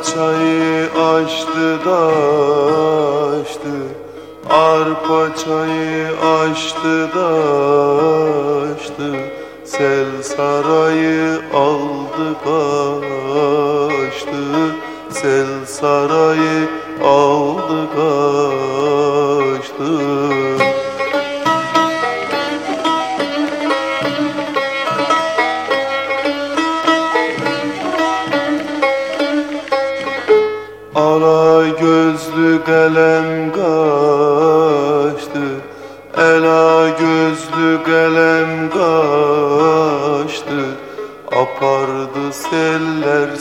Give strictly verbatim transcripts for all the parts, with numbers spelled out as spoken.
çayı açtı da açtı, arpa çayı açtı da açtı, sel sarayı aldı kaçtı, sel sarayı aldı kaçtı. Ala gözlü kalem kaçtı, ela gözlü kalem kaçtı, apardı seller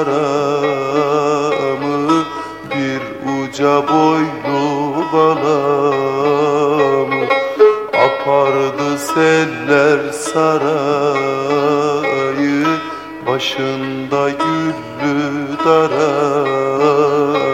saramı, bir uca boylu balamı. Apardı seller sarayı, başında güllü darayı.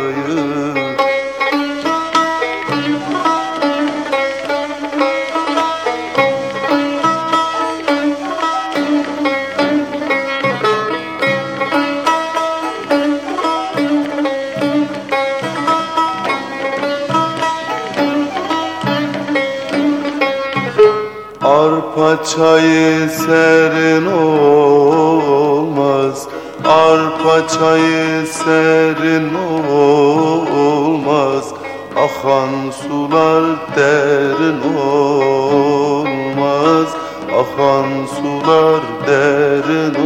Arpa çayı serin olmaz, arpa çayı serin olmaz, akan sular derin olmaz, akan sular derin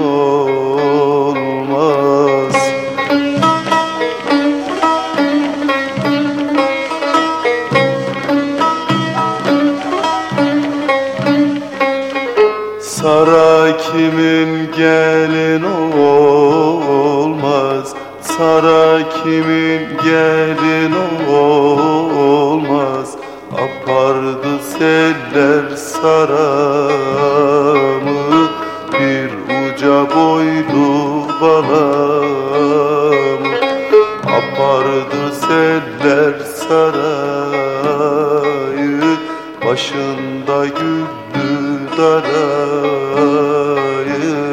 olmaz. Sara kimin gelin olmaz, Sara kimin gelin olmaz, apardı seller saramı, bir uca boylu balamı. Apardı seller sarayı, başında güllü darayı.